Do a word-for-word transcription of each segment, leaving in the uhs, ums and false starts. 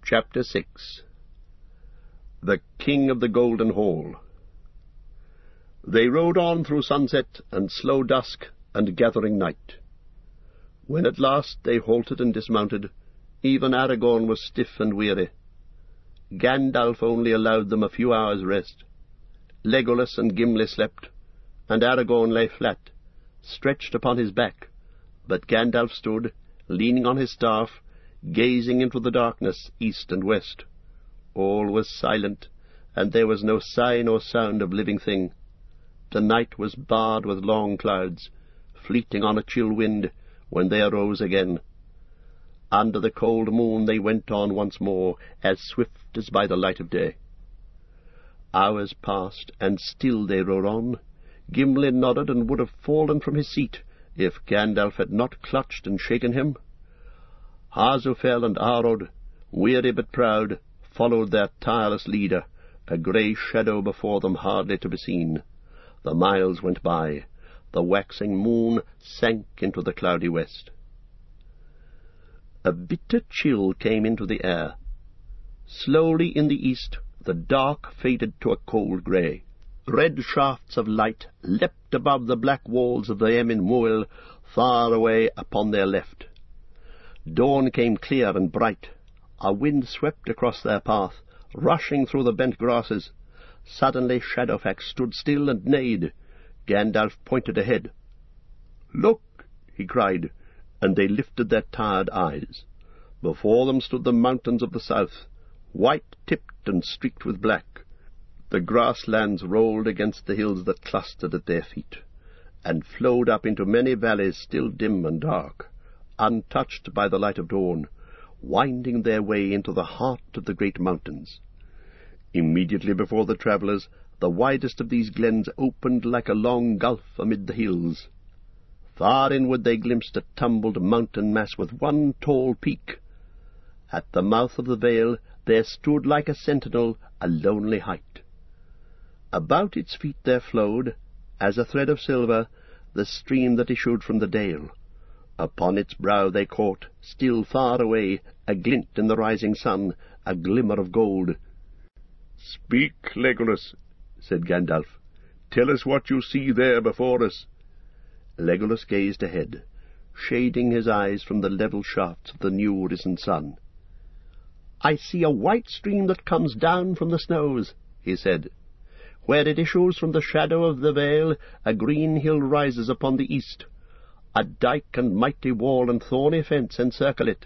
Chapter six. The King of the Golden Hall. They rode on through sunset and slow dusk and gathering night. When at last they halted and dismounted, even Aragorn was stiff and weary. Gandalf only allowed them a few hours' rest. Legolas and Gimli slept, and Aragorn lay flat, stretched upon his back, but Gandalf stood, leaning on his staff, gazing into the darkness east and west. All was silent, and there was no sign or sound of living thing. The night was barred with long clouds, fleeting on a chill wind when they arose again. Under the cold moon they went on once more, as swift as by the light of day. Hours passed, and still they rode on. Gimli nodded and would have fallen from his seat, if Gandalf had not clutched and shaken him. Ahzufail and Arod, weary but proud, followed their tireless leader, a grey shadow before them hardly to be seen. The miles went by. The waxing moon sank into the cloudy west. A bitter chill came into the air. Slowly in the east the dark faded to a cold grey. Red shafts of light leapt above the black walls of the Emyn Muil, far away upon their left. Dawn came clear and bright. A wind swept across their path, rushing through the bent grasses. Suddenly Shadowfax stood still and neighed. Gandalf pointed ahead. "Look!" he cried, and they lifted their tired eyes. Before them stood the mountains of the south, white-tipped and streaked with black. The grasslands rolled against the hills that clustered at their feet, and flowed up into many valleys still dim and dark, untouched by the light of dawn, winding their way into the heart of the great mountains. Immediately before the travellers, the widest of these glens opened like a long gulf amid the hills. Far inward they glimpsed a tumbled mountain mass with one tall peak. At the mouth of the vale there stood like a sentinel a lonely height. About its feet there flowed, as a thread of silver, the stream that issued from the dale. Upon its brow they caught, still far away, a glint in the rising sun, a glimmer of gold. "Speak, Legolas," said Gandalf. "Tell us what you see there before us." Legolas gazed ahead, shading his eyes from the level shafts of the new risen sun. "I see a white stream that comes down from the snows," he said. "Where it issues from the shadow of the vale, a green hill rises upon the east. A dyke and mighty wall and thorny fence encircle it.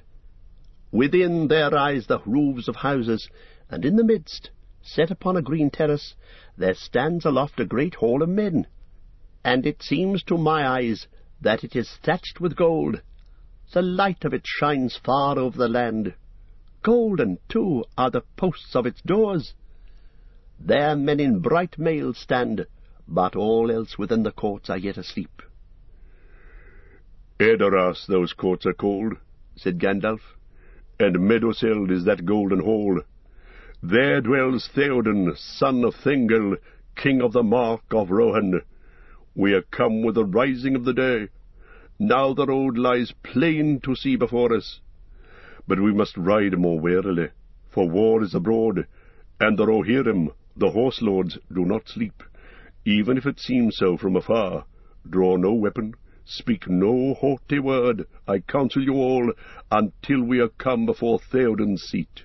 Within there rise the roofs of houses, and in the midst, set upon a green terrace, there stands aloft a great hall of men. And it seems to my eyes that it is thatched with gold. The light of it shines far over the land. Golden, too, are the posts of its doors. There men in bright mail stand, but all else within the courts are yet asleep." "Edoras those courts are called," said Gandalf, "and Meduseld is that golden hall. There dwells Theoden, son of Thengel, king of the Mark of Rohan. We are come with the rising of the day. Now the road lies plain to see before us. But we must ride more warily, for war is abroad, and the Rohirrim, the horse-lords, do not sleep, even if it seems so from afar. Draw no weapon, speak no haughty word, I counsel you all, until we are come before Theoden's seat."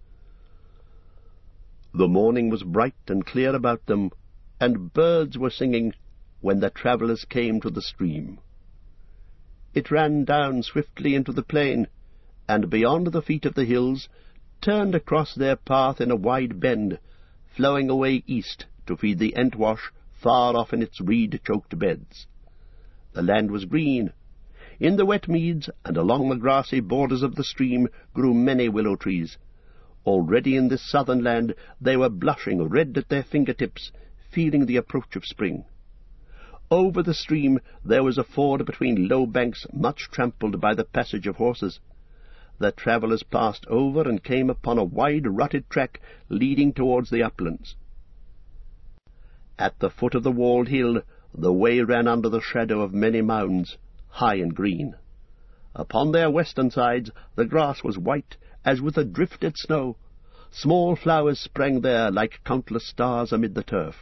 The morning was bright and clear about them, and birds were singing, when the travellers came to the stream. It ran down swiftly into the plain, and beyond the feet of the hills, turned across their path in a wide bend, flowing away east to feed the Entwash far off in its reed-choked beds. The land was green. In the wet meads and along the grassy borders of the stream grew many willow trees. Already in this southern land they were blushing red at their fingertips, feeling the approach of spring. Over the stream there was a ford between low banks much trampled by the passage of horses. The travellers passed over and came upon a wide rutted track leading towards the uplands. At the foot of the walled hill the way ran under the shadow of many mounds, high and green. Upon their western sides the grass was white, as with a drifted snow. Small flowers sprang there like countless stars amid the turf.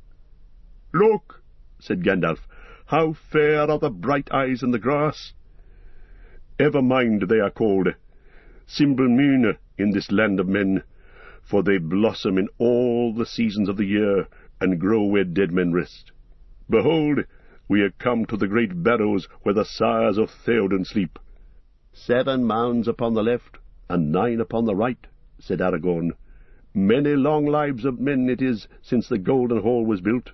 "Look," said Gandalf, "how fair are the bright eyes in the grass. Ever mind they are called Simbelmune in this land of men, for they blossom in all the seasons of the year, and grow where dead men rest. Behold, we are come to the great barrows where the sires of Theoden sleep." "Seven mounds upon the left, and nine upon the right," said Aragorn. "Many long lives of men it is since the Golden Hall was built."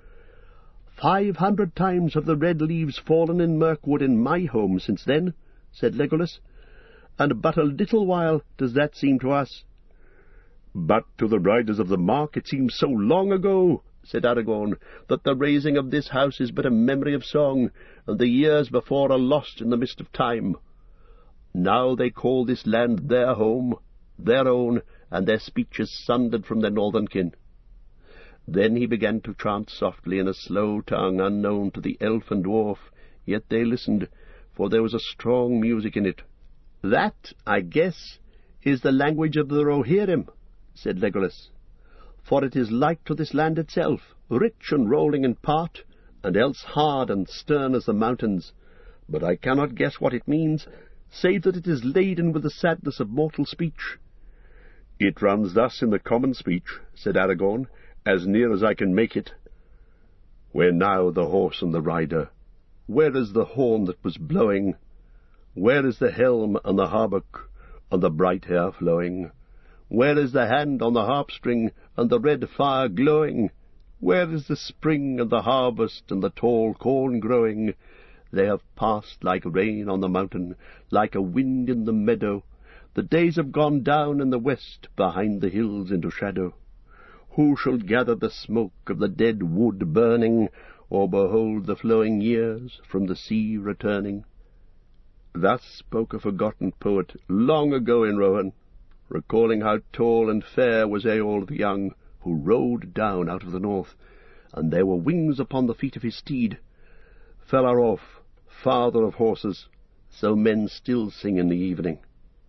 "Five hundred times have the red leaves fallen in Mirkwood in my home since then," said Legolas, "and but a little while does that seem to us." "But to the riders of the Mark it seems so long ago," said Aragorn, "that the raising of this house is but a memory of song, and the years before are lost in the mist of time. Now they call this land their home, their own, and their speech is sundered from their northern kin." Then he began to chant softly in a slow tongue unknown to the elf and dwarf, yet they listened, for there was a strong music in it. "That, I guess, is the language of the Rohirrim," said Legolas, "for it is like to this land itself, rich and rolling in part, and else hard and stern as the mountains. But I cannot guess what it means, save that it is laden with the sadness of mortal speech." "It runs thus in the common speech," said Aragorn, "as near as I can make it. Where now the horse and the rider? Where is the horn that was blowing? Where is the helm and the hauberk, and the bright hair flowing? Where is the hand on the harp-string, and the red fire glowing? Where is the spring and the harvest, and the tall corn growing? They have passed like rain on the mountain, like a wind in the meadow. The days have gone down in the west, behind the hills into shadow. Who shall gather the smoke of the dead wood burning, or behold the flowing years from the sea returning?" Thus spoke a forgotten poet long ago in Rohan, recalling how tall and fair was Eorl the Young, who rode down out of the north, and there were wings upon the feet of his steed. Felarof, father of horses, so men still sing in the evening.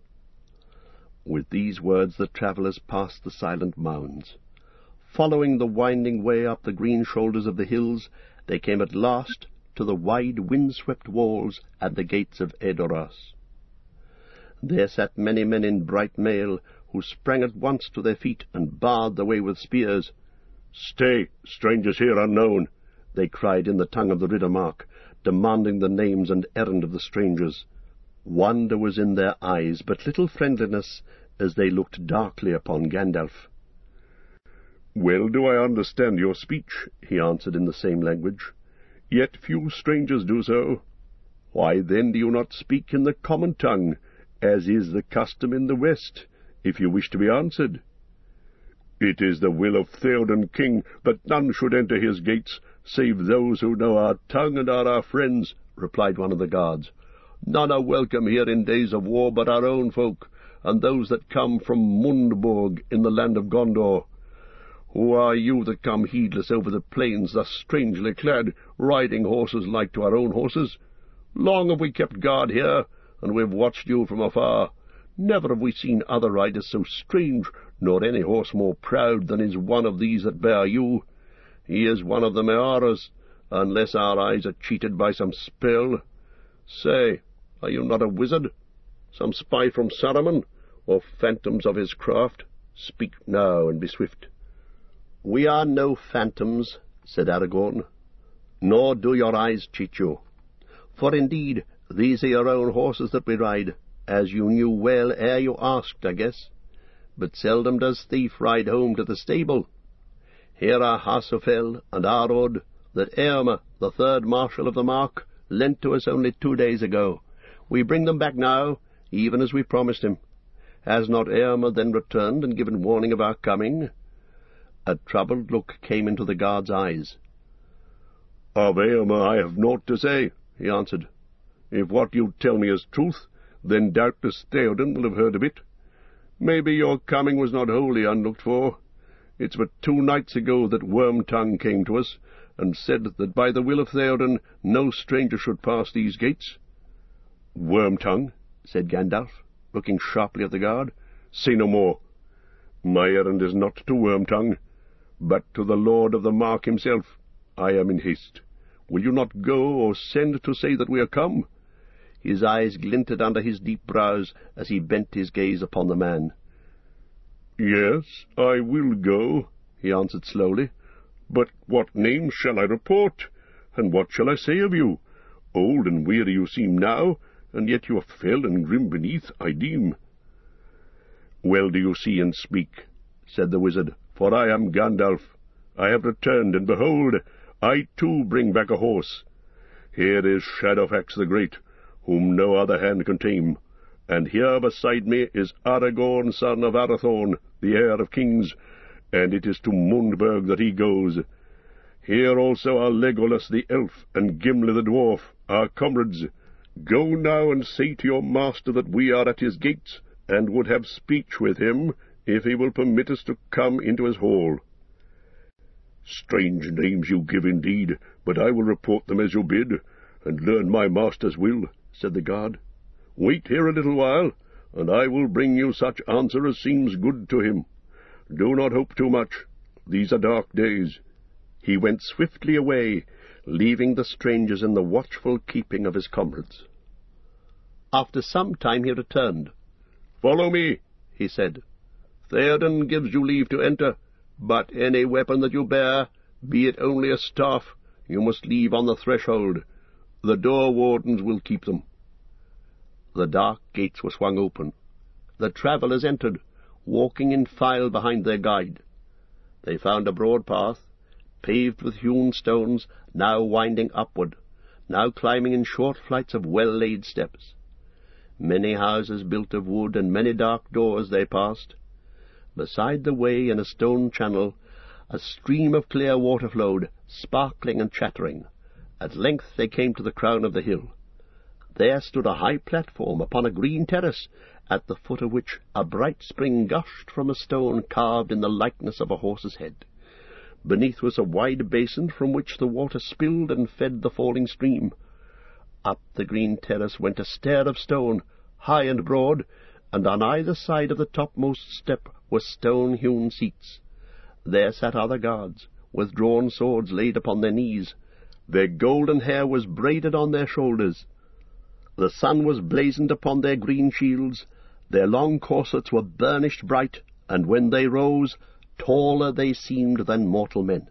With these words the travellers passed the silent mounds. Following the winding way up the green shoulders of the hills, they came at last to the wide wind-swept walls and the gates of Edoras. There sat many men in bright mail, who sprang at once to their feet and barred the way with spears. "Stay, strangers here unknown!" they cried in the tongue of the Riddermark, demanding the names and errand of the strangers. Wonder was in their eyes, but little friendliness, as they looked darkly upon Gandalf. "Well do I understand your speech," he answered in the same language. "Yet few strangers do so. Why then do you not speak in the common tongue, as is the custom in the West, if you wish to be answered?" "It is the will of Theoden King that none should enter his gates, save those who know our tongue and are our friends," replied one of the guards. "None are welcome here in days of war but our own folk, and those that come from Mundborg in the land of Gondor. Who are you that come heedless over the plains, thus strangely clad, riding horses like to our own horses? Long have we kept guard here, and we have watched you from afar. Never have we seen other riders so strange, nor any horse more proud than is one of these that bear you. He is one of the Mearas, unless our eyes are cheated by some spell. Say, are you not a wizard, some spy from Saruman, or phantoms of his craft? Speak now, and be swift." "We are no phantoms," said Aragorn, "nor do your eyes cheat you. For indeed these are your own horses that we ride, as you knew well ere you asked, I guess. But seldom does thief ride home to the stable. Here are Hasufel and Arod, that Eomer, the third marshal of the Mark, lent to us only two days ago. We bring them back now, even as we promised him. Has not Eomer then returned and given warning of our coming?" A troubled look came into the guard's eyes. "Of Eomer I have naught to say," he answered. "If what you tell me is truth, then doubtless Theoden will have heard of it. Maybe your coming was not wholly unlooked for. It's but two nights ago that Wormtongue came to us, and said that by the will of Theoden no stranger should pass these gates." "Wormtongue?" said Gandalf. looking sharply at the guard. "Say no more. My errand is not to Wormtongue, but to the Lord of the Mark himself. I am in haste. Will you not go, or send to say that we are come?" His eyes glinted under his deep brows as he bent his gaze upon the man. "Yes, I will go," he answered slowly. "But what name shall I report, and what shall I say of you? Old and weary you seem now, and yet you are fell and grim beneath, I deem." "Well do you see and speak," said the wizard, "for I am Gandalf. I have returned, and behold, I too bring back a horse. Here is Shadowfax the Great, whom no other hand can tame, and here beside me is Aragorn, son of Arathorn, the heir of kings, and it is to Mundburg that he goes. Here also are Legolas the elf and Gimli the dwarf, our comrades. Go now and say to your master that we are at his gates, and would have speech with him, if he will permit us to come into his hall." "Strange names you give indeed, but I will report them as you bid, and learn my master's will," said the guard. "Wait here a little while, and I will bring you such answer as seems good to him. Do not hope too much. These are dark days." He went swiftly away, leaving the strangers in the watchful keeping of his comrades. After some time he returned. "Follow me," he said. "Theoden gives you leave to enter, but any weapon that you bear, be it only a staff, you must leave on the threshold. The door-wardens will keep them." The dark gates were swung open. The travellers entered, walking in file behind their guide. They found a broad path, paved with hewn stones, now winding upward, now climbing in short flights of well-laid steps. Many houses built of wood and many dark doors they passed. Beside the way, in a stone channel, a stream of clear water flowed, sparkling and chattering. At length they came to the crown of the hill. There stood a high platform upon a green terrace, at the foot of which a bright spring gushed from a stone carved in the likeness of a horse's head. Beneath was a wide basin from which the water spilled and fed the falling stream. Up the green terrace went a stair of stone, high and broad, and on either side of the topmost step were stone-hewn seats. There sat other guards, with drawn swords laid upon their knees. Their golden hair was braided on their shoulders. The sun was blazoned upon their green shields. Their long corsets were burnished bright, and when they rose, taller they seemed than mortal men.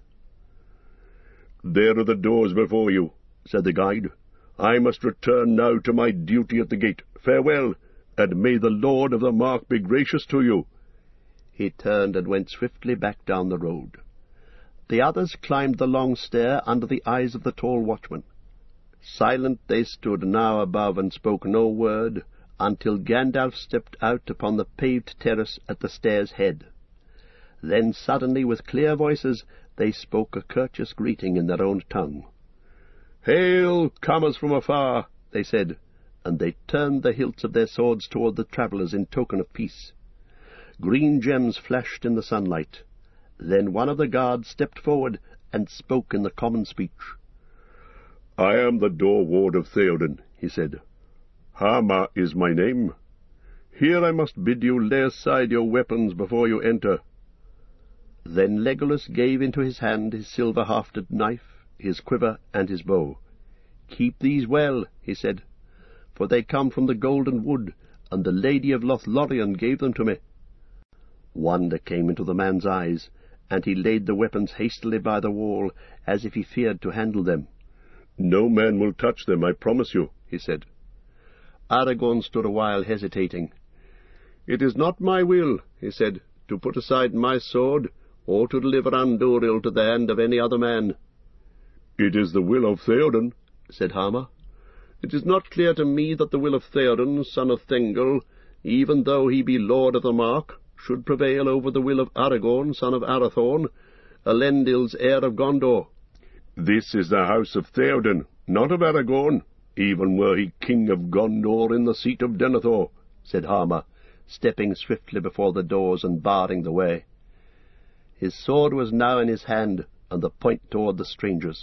"There are the doors before you," said the guide. "I must return now to my duty at the gate. Farewell, and may the Lord of the Mark be gracious to you." He turned and went swiftly back down the road. The others climbed the long stair under the eyes of the tall watchman. Silent they stood now above and spoke no word, until Gandalf stepped out upon the paved terrace at the stair's head. Then suddenly, with clear voices, they spoke a courteous greeting in their own tongue. "Hail, comers from afar," they said, and they turned the hilts of their swords toward the travellers in token of peace. Green gems flashed in the sunlight. Then one of the guards stepped forward and spoke in the common speech. "I am the door-ward of Theoden," he said. "Hama is my name. Here I must bid you lay aside your weapons before you enter." Then Legolas gave into his hand his silver-hafted knife, his quiver, and his bow. "Keep these well," he said, "for they come from the Golden Wood, and the Lady of Lothlorien gave them to me." Wonder came into the man's eyes, and he laid the weapons hastily by the wall, as if he feared to handle them. "No man will touch them, I promise you," he said. Aragorn stood a while hesitating. "It is not my will," he said, "to put aside my sword, or to deliver Andúril to the hand of any other man." "It is the will of Theoden," said Hama. "It is not clear to me that the will of Theoden, son of Thengel, even though he be Lord of the Mark, should prevail over the will of Aragorn, son of Arathorn, Elendil's heir of Gondor. This is the house of Theoden, not of Aragorn, even were he king of Gondor in the seat of Denethor," said Hama, stepping swiftly before the doors and barring the way. His sword was now in his hand, and the point toward the strangers.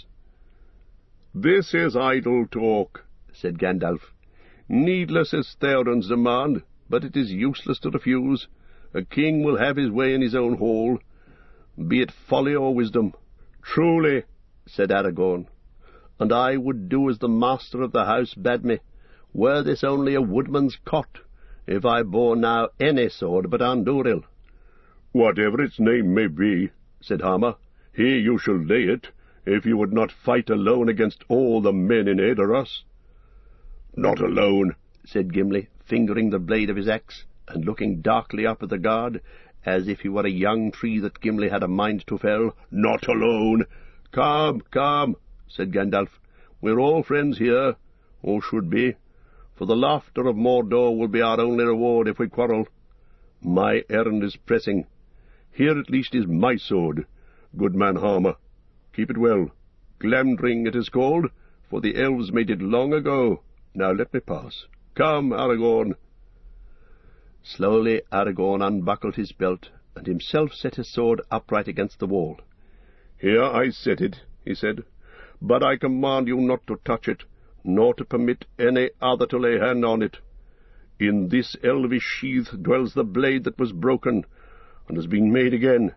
"This is idle talk," said Gandalf. "Needless is Theoden's demand. but it is useless to refuse. A king will have his way in his own hall, be it folly or wisdom." "Truly," said Aragorn, "and I would do as the master of the house bade me, were this only a woodman's cot, if I bore now any sword but Andúril." "Whatever its name may be," said Harma, "here you shall lay it, if you would not fight alone against all the men in Edoras." "Not alone," said Gimli, fingering the blade of his axe, and looking darkly up at the guard, as if he were a young tree that Gimli had a mind to fell. "Not alone." "Come, come," said Gandalf, "we're all friends here, or should be, for the laughter of Mordor will be our only reward if we quarrel. My errand is pressing. Here at least is my sword, good man Harma. Keep it well. Glamdring it is called, for the elves made it long ago. Now let me pass. Come, Aragorn." Slowly Aragorn unbuckled his belt, and himself set his sword upright against the wall. "Here I set it," he said, "but I command you not to touch it, nor to permit any other to lay hand on it. In this elvish sheath dwells the blade that was broken, and has been made again.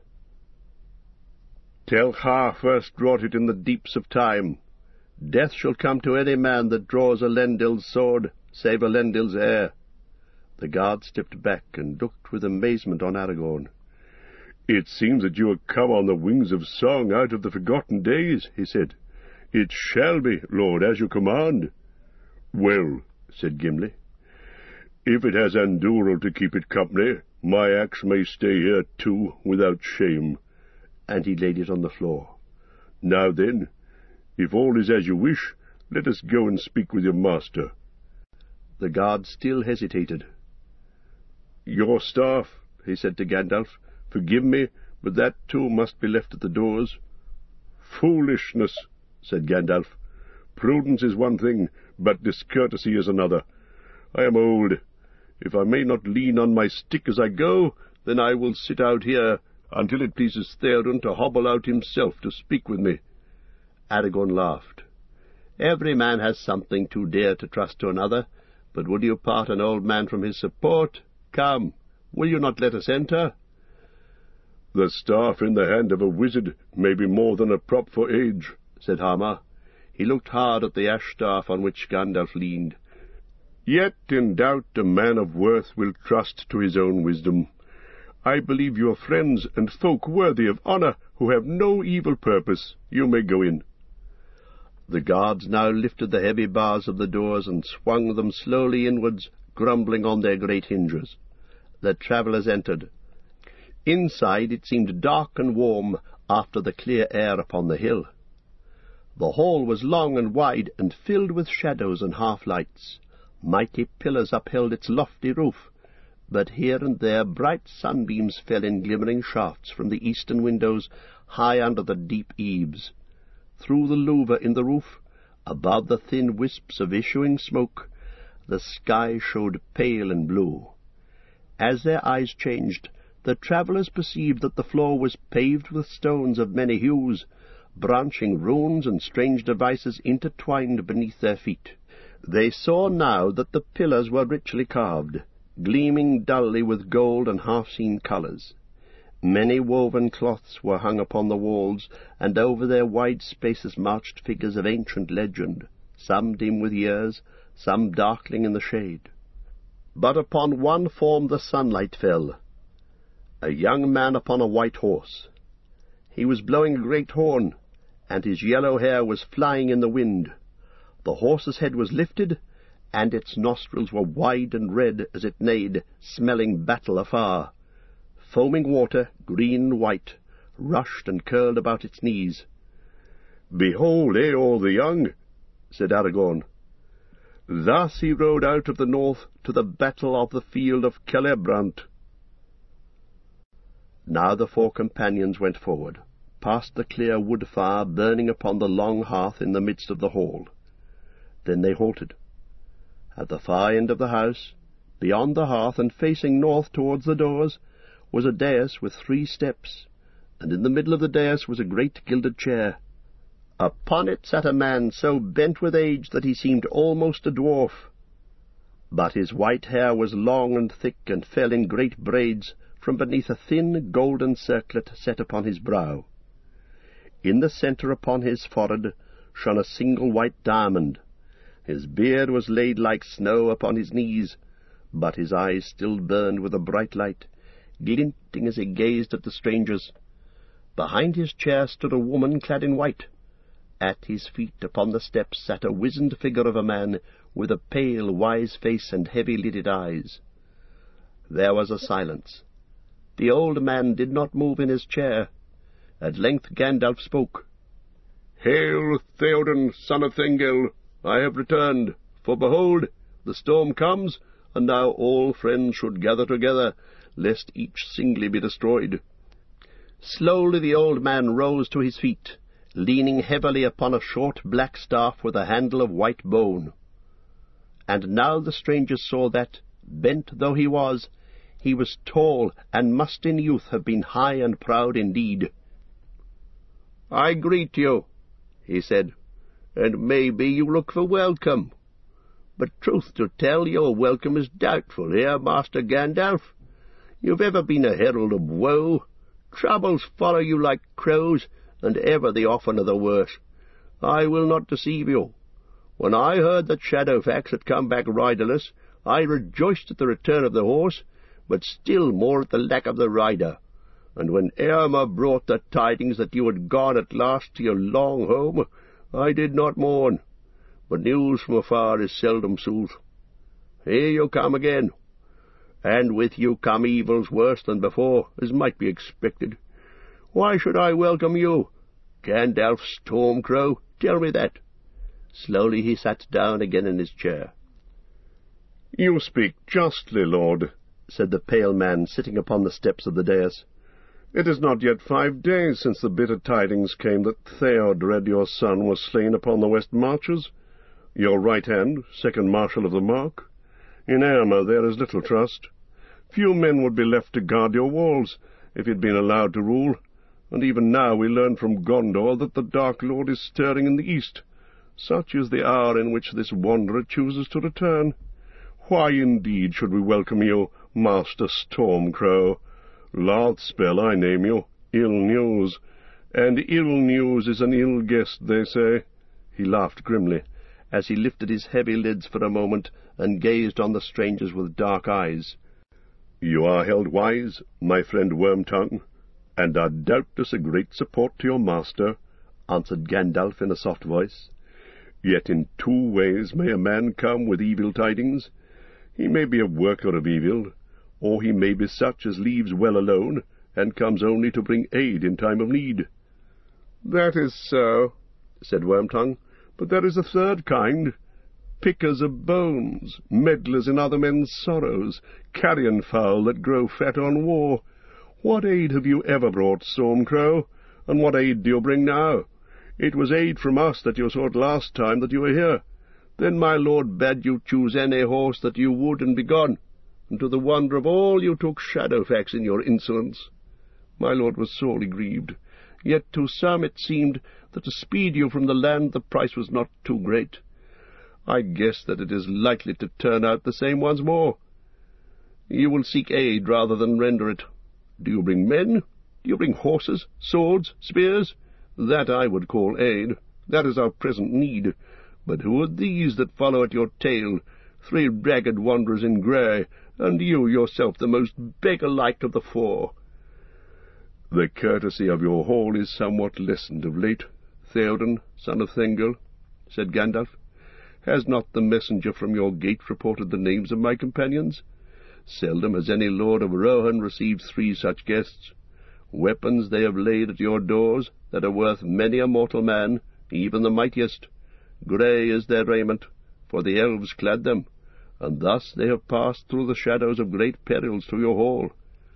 Telchar first wrought it in the deeps of time. Death shall come to any man that draws Elendil's sword, save Elendil's heir." The guard stepped back and looked with amazement on Aragorn. "It seems that you have come on the wings of song out of the forgotten days," he said. "It shall be, Lord, as you command." "Well," said Gimli, "if it has Andúril to keep it company, my axe may stay here too, without shame." And he laid it on the floor. "Now then, if all is as you wish, let us go and speak with your master." The guard still hesitated. "Your staff," he said to Gandalf. "Forgive me, but that too must be left at the doors." "Foolishness," said Gandalf. "Prudence is one thing, but discourtesy is another. I am old. If I may not lean on my stick as I go, then I will sit out here until it pleases Theoden to hobble out himself to speak with me." Aragorn laughed. "Every man has something too dear to trust to another, but would you part an old man from his support? Come, will you not let us enter?" "The staff in the hand of a wizard may be more than a prop for age," said Harma. He looked hard at the ash-staff on which Gandalf leaned. "Yet in doubt a man of worth will trust to his own wisdom. I believe you are friends and folk worthy of honour, who have no evil purpose. You may go in." The guards now lifted the heavy bars of the doors and swung them slowly inwards, grumbling on their great hinges. The travellers entered. Inside it seemed dark and warm after the clear air upon the hill. The hall was long and wide, and filled with shadows and half-lights. Mighty pillars upheld its lofty roof, but here and there bright sunbeams fell in glimmering shafts from the eastern windows high under the deep eaves. Through the louver in the roof, above the thin wisps of issuing smoke, the sky showed pale and blue. As their eyes changed, the travellers perceived that the floor was paved with stones of many hues, branching runes and strange devices intertwined beneath their feet. They saw now that the pillars were richly carved, gleaming dully with gold and half-seen colours. Many woven cloths were hung upon the walls, and over their wide spaces marched figures of ancient legend, some dim with years, some darkling in the shade. But upon one form the sunlight fell, a young man upon a white horse. He was blowing a great horn, and his yellow hair was flying in the wind. The horse's head was lifted, and its nostrils were wide and red as it neighed, smelling battle afar. Foaming water, green and white, rushed and curled about its knees. "Behold Eorl the Young," said Aragorn. "Thus he rode out of the north to the battle of the field of Celebrant." Now the four companions went forward, past the clear wood fire burning upon the long hearth in the midst of the hall. Then they halted. At the far end of the house, beyond the hearth and facing north towards the doors, was a dais with three steps, and in the middle of the dais was a great gilded chair. Upon it sat a man so bent with age that he seemed almost a dwarf. but his white hair was long and thick, and fell in great braids from beneath a thin golden circlet set upon his brow. In the centre upon his forehead shone a single white diamond. His beard was laid like snow upon his knees, but his eyes still burned with a bright light, glinting as he gazed at the strangers. Behind his chair stood a woman clad in white. At his feet upon the steps sat a wizened figure of a man, with a pale, wise face and heavy-lidded eyes. There was a silence. The old man did not move in his chair. At length Gandalf spoke. "Hail, Theoden, son of Thengel! I have returned, for behold, the storm comes, and now all friends should gather together, lest each singly be destroyed." Slowly the old man rose to his feet, leaning heavily upon a short black staff with a handle of white bone. And now the strangers saw that, bent though he was, he was tall, and must in youth have been high and proud indeed. "I greet you," he said, "and maybe you look for welcome. But truth to tell, your welcome is doubtful, eh, Master Gandalf? You've ever been a herald of woe. Troubles follow you like crows, and ever the oftener the worse. I will not deceive you. When I heard that Shadowfax had come back riderless, I rejoiced at the return of the horse, but still more at the lack of the rider. And when Éomer brought the tidings that you had gone at last to your long home, I did not mourn. But news from afar is seldom sooth. Here you come again, and with you come evils worse than before, as might be expected. Why should I welcome you, Gandalf Stormcrow? Tell me that." Slowly he sat down again in his chair. "You speak justly, lord," said the pale man, sitting upon the steps of the dais. "It is not yet five days since the bitter tidings came that Theodred, your son, was slain upon the west marches. Your right hand, second marshal of the Mark. In Éomer there is little trust. Few men would be left to guard your walls, if he had been allowed to rule, and even now we learn from Gondor that the Dark Lord is stirring in the east. Such is the hour in which this wanderer chooses to return. Why, indeed, should we welcome you, Master Stormcrow? Larthspell I name you, ill news, and ill news is an ill guest, they say." He laughed grimly, as he lifted his heavy lids for a moment and gazed on the strangers with dark eyes. "You are held wise, my friend Wormtongue, and are doubtless a great support to your master," answered Gandalf in a soft voice. "Yet in two ways may a man come with evil tidings. He may be a worker of evil, or he may be such as leaves well alone, and comes only to bring aid in time of need." "That is so," said Wormtongue, "but there is a third kind. Pickers of bones, meddlers in other men's sorrows, carrion fowl that grow fat on war. What aid have you ever brought, Stormcrow, and what aid do you bring now? It was aid from us that you sought last time that you were here. Then my lord bade you choose any horse that you would and be gone, and to the wonder of all you took Shadowfax in your insolence. My lord was sorely grieved, yet to some it seemed that to speed you from the land the price was not too great. I guess that it is likely to turn out the same once more. You will seek aid rather than render it. Do you bring men? Do you bring horses, swords, spears? That I would call aid. That is our present need. But who are these that follow at your tail? Three ragged wanderers in grey, and you yourself the most beggar-like of the four." "The courtesy of your hall is somewhat lessened of late, Theoden, son of Thengel," said Gandalf. "Has not the messenger from your gate reported the names of my companions? Seldom has any lord of Rohan received three such guests. Weapons they have laid at your doors that are worth many a mortal man, even the mightiest. Grey is their raiment, for the elves clad them, and thus they have passed through the shadows of great perils to your hall."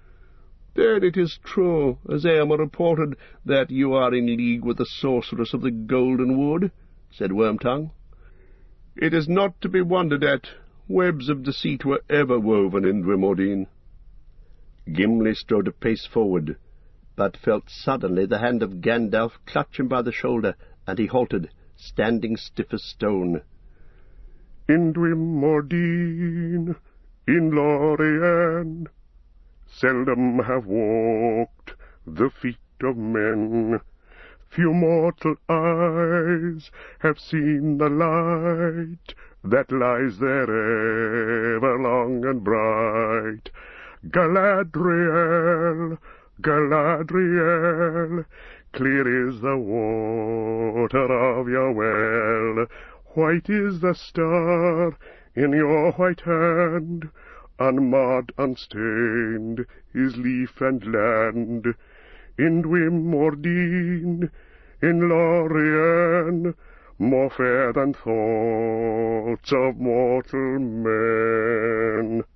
"Then it is true, as Éomer reported, that you are in league with the sorceress of the Golden Wood," said Wormtongue. "It is not to be wondered at. Webs of deceit were ever woven in Dwemordine." Gimli strode a pace forward, but felt suddenly the hand of Gandalf clutch him by the shoulder, and he halted, standing stiff as stone. In Dwimordine, in Lorien, seldom have walked the feet of men. Few mortal eyes have seen the light that lies there ever long and bright. Galadriel, Galadriel, clear is the water of your well. White is the star in your white hand, unmarred, unstained is leaf and land. In Dwimordine, in Lorien, more fair than thoughts of mortal men.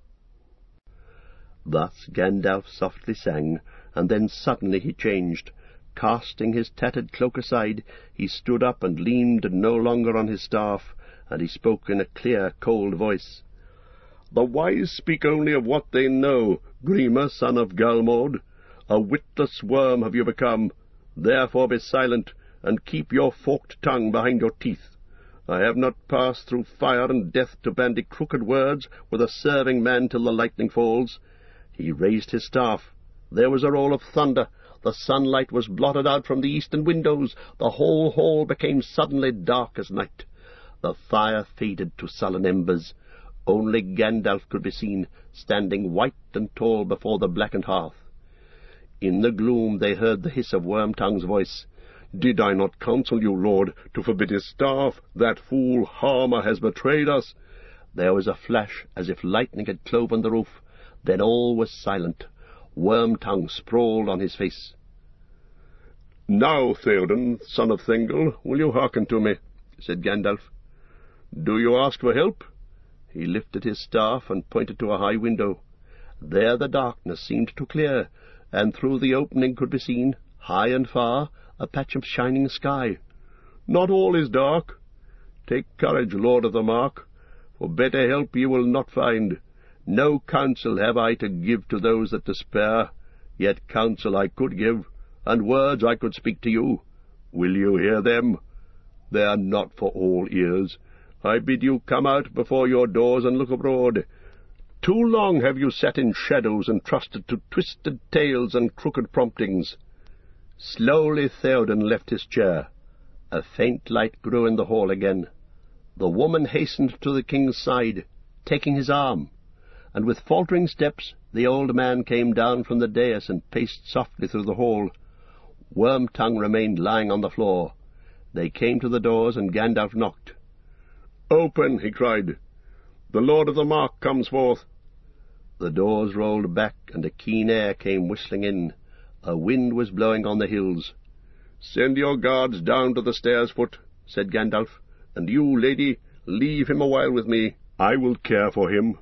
Thus Gandalf softly sang, and then suddenly he changed. Casting his tattered cloak aside, he stood up and leaned no longer on his staff, and he spoke in a clear, cold voice. "The wise speak only of what they know, Grima, son of Galmord. A witless worm have you become. Therefore be silent, and keep your forked tongue behind your teeth. I have not passed through fire and death to bandy crooked words with a serving man till the lightning falls." He raised his staff. There was a roll of thunder. The sunlight was blotted out from the eastern windows. The whole hall became suddenly dark as night. The fire faded to sullen embers. Only Gandalf could be seen, standing white and tall before the blackened hearth. In the gloom they heard the hiss of Wormtongue's voice. "Did I not counsel you, Lord, to forbid his staff? That fool Harmer has betrayed us." There was a flash as if lightning had cloven the roof. Then all was silent. Wormtongue sprawled on his face. "Now, Theoden, son of Thingol, will you hearken to me?" said Gandalf. "Do you ask for help?" He lifted his staff and pointed to a high window. There the darkness seemed to clear, and through the opening could be seen, high and far, a patch of shining sky. "Not all is dark. Take courage, Lord of the Mark, for better help ye will not find. No counsel have I to give to those that despair, yet counsel I could give, and words I could speak to you. Will you hear them? They are not for all ears. I bid you come out before your doors and look abroad. Too long have you sat in shadows and trusted to twisted tales and crooked promptings." Slowly Theoden left his chair. A faint light grew in the hall again. The woman hastened to the king's side, taking his arm, and with faltering steps the old man came down from the dais and paced softly through the hall. Wormtongue remained lying on the floor. They came to the doors, and Gandalf knocked. "Open!" he cried. "The Lord of the Mark comes forth." The doors rolled back, and a keen air came whistling in. A wind was blowing on the hills. "Send your guards down to the stairs foot," said Gandalf, "and you, lady, leave him a while with me. I will care for him."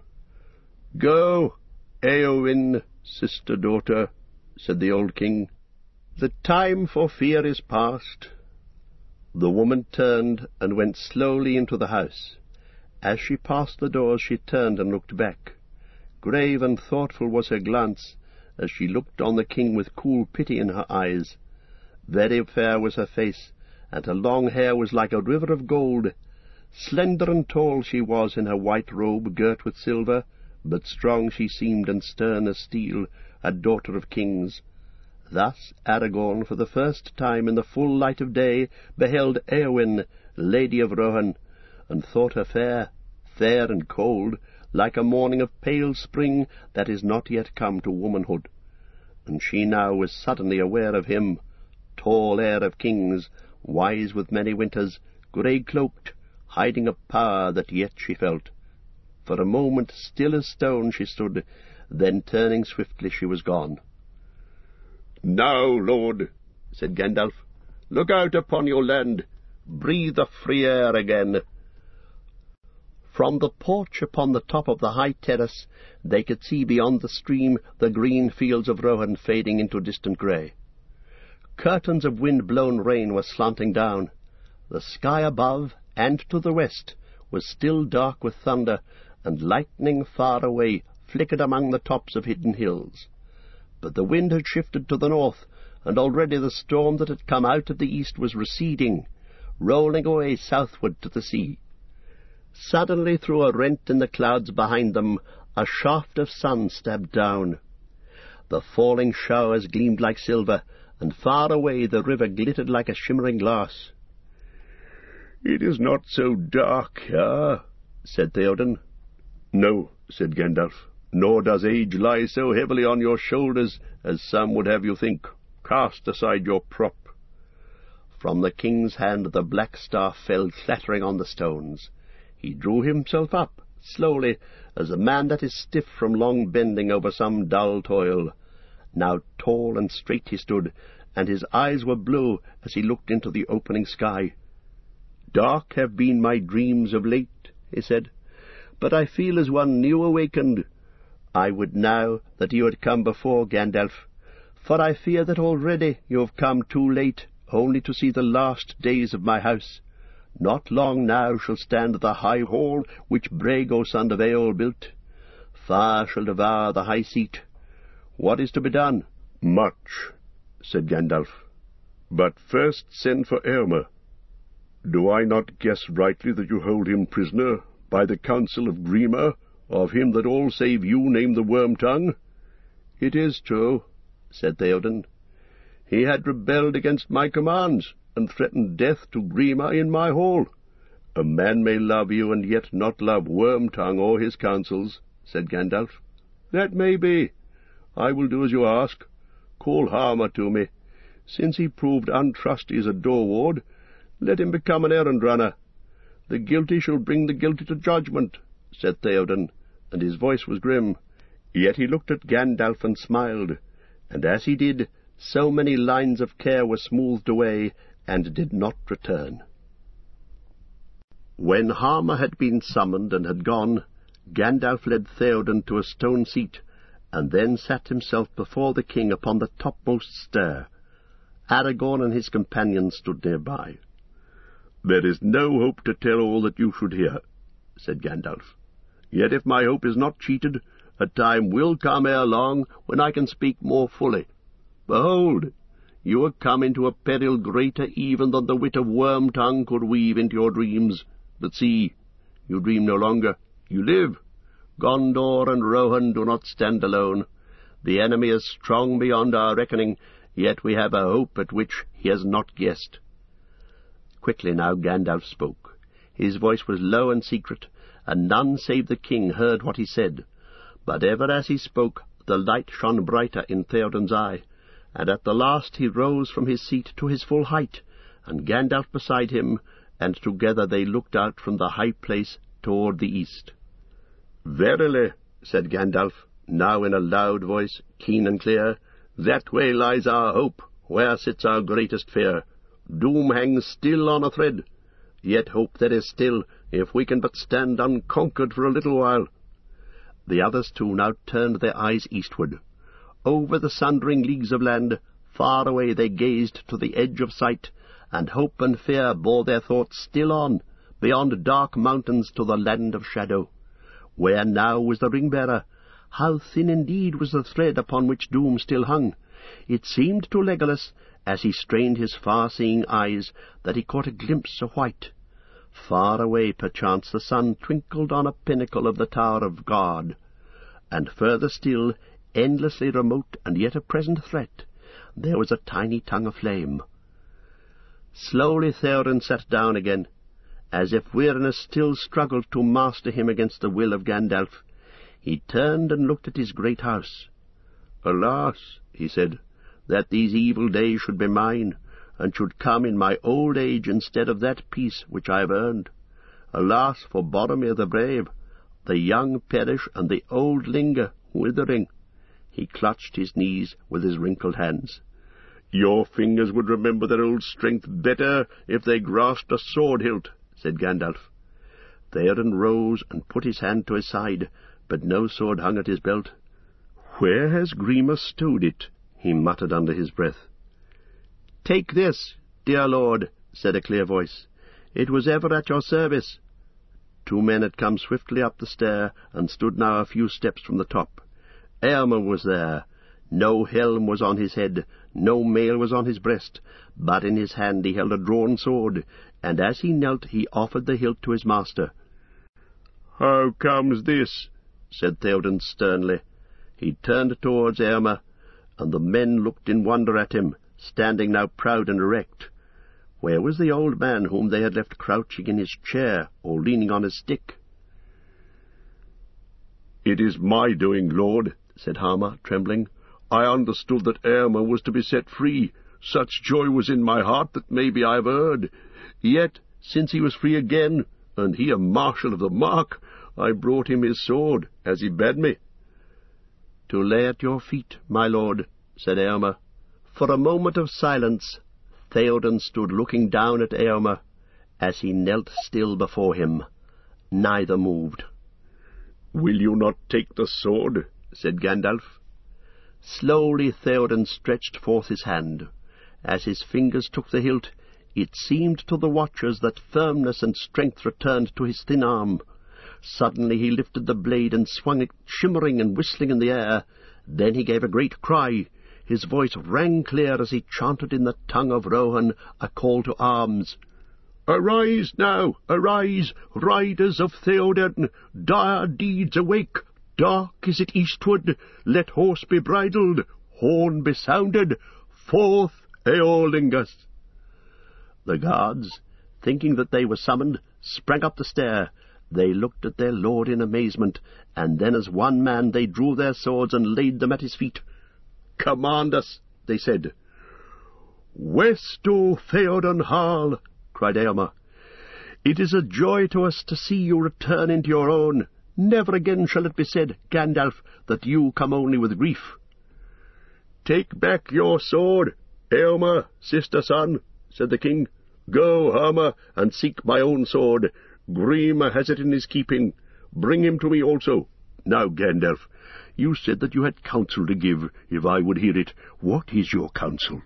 "Go, Eowyn, sister-daughter," said the old king. "The time for fear is past." The woman turned and went slowly into the house. As she passed the doors she turned and looked back. Grave and thoughtful was her glance, as she looked on the king with cool pity in her eyes. Very fair was her face, and her long hair was like a river of gold. Slender and tall she was in her white robe girt with silver, but strong she seemed and stern as steel, a daughter of kings. Thus Aragorn, for the first time in the full light of day, beheld Eowyn, Lady of Rohan, and thought her fair, fair and cold, like a morning of pale spring that is not yet come to womanhood. And she now was suddenly aware of him, tall heir of kings, wise with many winters, grey-cloaked, hiding a power that yet she felt. For a moment still as stone she stood, then turning swiftly she was gone. "Now, Lord," said Gandalf, "look out upon your land. Breathe the free air again." From the porch upon the top of the high terrace they could see beyond the stream the green fields of Rohan fading into distant grey. Curtains of wind-blown rain were slanting down. The sky above and to the west was still dark with thunder, and lightning far away flickered among the tops of hidden hills. But the wind had shifted to the north, and already the storm that had come out of the east was receding, rolling away southward to the sea. Suddenly, through a rent in the clouds behind them, a shaft of sun stabbed down. The falling showers gleamed like silver, and far away the river glittered like a shimmering glass. "It is not so dark here," said Theoden. "No," said Gandalf, "nor does age lie so heavily on your shoulders as some would have you think. Cast aside your prop." From the king's hand the black staff fell clattering on the stones. He drew himself up, slowly, as a man that is stiff from long bending over some dull toil. Now tall and straight he stood, and his eyes were blue as he looked into the opening sky. "Dark have been my dreams of late," he said, "but I feel as one new awakened. I would now that you had come before, Gandalf, for I fear that already you have come too late, only to see the last days of my house. Not long now shall stand the high hall which Brego son of Eol built. Fire shall devour the high seat. What is to be done?" "Much," said Gandalf. "But first send for Éomer. Do I not guess rightly that you hold him prisoner by the counsel of Grima, of him that all save you name the Worm-tongue?" "It is true," said Theoden. "He had rebelled against my commands, and threatened death to Grima in my hall." "A man may love you and yet not love Worm-tongue or his counsels," said Gandalf. "That may be. I will do as you ask. Call Harma to me. Since he proved untrusty as a door-ward, let him become an errand-runner. The guilty shall bring the guilty to judgment," said Theoden, and his voice was grim. Yet he looked at Gandalf and smiled, and as he did, so many lines of care were smoothed away and did not return. When Harma had been summoned and had gone, Gandalf led Theoden to a stone seat, and then sat himself before the king upon the topmost stair. Aragorn and his companions stood nearby. "There is no hope to tell all that you should hear," said Gandalf. "Yet if my hope is not cheated, a time will come ere long when I can speak more fully. Behold, you are come into a peril greater even than the wit of Worm-tongue could weave into your dreams. But see, you dream no longer, you live. Gondor and Rohan do not stand alone. The enemy is strong beyond our reckoning, yet we have a hope at which he has not guessed." Quickly now Gandalf spoke. His voice was low and secret, and none save the king heard what he said. But ever as he spoke, the light shone brighter in Theoden's eye, and at the last he rose from his seat to his full height, and Gandalf beside him, and together they looked out from the high place toward the east. "Verily," said Gandalf, now in a loud voice, keen and clear, "that way lies our hope, where sits our greatest fear. Doom hangs still on a thread, yet hope there is still, if we can but stand unconquered for a little while." The others too now turned their eyes eastward. Over the sundering leagues of land, far away they gazed to the edge of sight, and hope and fear bore their thoughts still on, beyond dark mountains to the land of shadow. Where now was the ring-bearer? How thin indeed was the thread upon which doom still hung! It seemed to Legolas, as he strained his far-seeing eyes, that he caught a glimpse of white. Far away, perchance, the sun twinkled on a pinnacle of the Tower of God, and further still, endlessly remote and yet a present threat, there was a tiny tongue of flame. Slowly Theoden sat down again, as if weariness still struggled to master him against the will of Gandalf. He turned and looked at his great house. "Alas," he said, "that these evil days should be mine, and should come in my old age instead of that peace which I have earned. Alas for Boromir the brave! The young perish, and the old linger, withering." He clutched his knees with his wrinkled hands. "Your fingers would remember their old strength better if they grasped a sword-hilt," said Gandalf. Theoden rose and put his hand to his side, but no sword hung at his belt. "Where has Grima stowed it?" he muttered under his breath. "Take this, dear lord," said a clear voice. "It was ever at your service." Two men had come swiftly up the stair, and stood now a few steps from the top. Éomer was there. No helm was on his head, no mail was on his breast, but in his hand he held a drawn sword, and as he knelt he offered the hilt to his master. "How comes this?" said Theoden sternly. He turned towards Eomer, and the men looked in wonder at him, standing now proud and erect. Where was the old man whom they had left crouching in his chair or leaning on his stick? "It is my doing, lord," said Hama, trembling. "I understood that Eomer was to be set free. Such joy was in my heart that maybe I have erred. Yet, since he was free again, and he a marshal of the Mark, I brought him his sword, as he bade me." "To lay at your feet, my lord," said Eomer. For a moment of silence Theoden stood looking down at Eomer as he knelt still before him. Neither moved. "Will you not take the sword?" said Gandalf. Slowly Theoden stretched forth his hand. As his fingers took the hilt, it seemed to the watchers that firmness and strength returned to his thin arm. Suddenly he lifted the blade and swung it shimmering and whistling in the air. Then he gave a great cry. His voice rang clear as he chanted in the tongue of Rohan a call to arms. "Arise now, arise, riders of Theoden! Dire deeds awake! Dark is it eastward! Let horse be bridled, horn be sounded! Forth, Eorlingas!" The guards, thinking that they were summoned, sprang up the stair. They looked at their lord in amazement, and then as one man they drew their swords and laid them at his feet. "Command us," they said. "West to Theoden Hall," cried Eomer. "It is a joy to us to see you return into your own. Never again shall it be said, Gandalf, that you come only with grief." "Take back your sword, Eomer, sister son," said the king. "Go, Hama, and seek my own sword. Grima has it in his keeping. Bring him to me also. Now, Gandalf, you said that you had counsel to give, if I would hear it. What is your counsel?"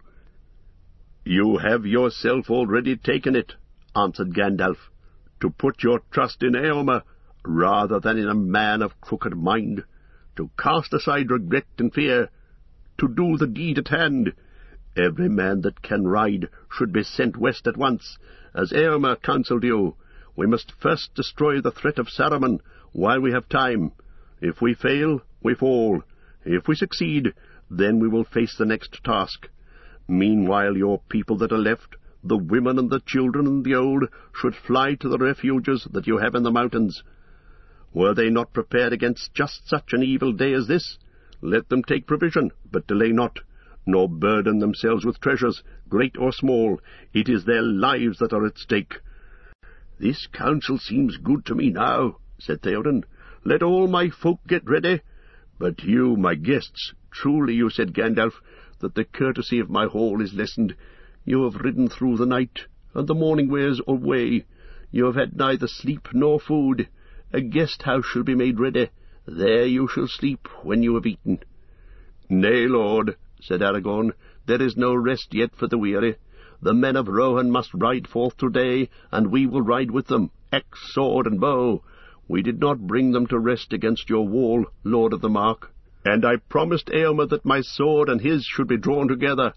"You have yourself already taken it," answered Gandalf, "to put your trust in Eomer, rather than in a man of crooked mind, to cast aside regret and fear, to do the deed at hand. Every man that can ride should be sent west at once, as Eomer counselled you. We must first destroy the threat of Saruman, while we have time. If we fail, we fall. If we succeed, then we will face the next task. Meanwhile your people that are left, the women and the children and the old, should fly to the refuges that you have in the mountains. Were they not prepared against just such an evil day as this? Let them take provision, but delay not, nor burden themselves with treasures, great or small. It is their lives that are at stake." "This counsel seems good to me now," said Theoden. "Let all my folk get ready. But you, my guests, truly you said, Gandalf, that the courtesy of my hall is lessened. You have ridden through the night, and the morning wears away. You have had neither sleep nor food. A guest house shall be made ready. There you shall sleep when you have eaten." "Nay, lord," said Aragorn, "there is no rest yet for the weary. The men of Rohan must ride forth today, and we will ride with them, axe, sword, and bow. We did not bring them to rest against your wall, Lord of the Mark, and I promised Eomer that my sword and his should be drawn together."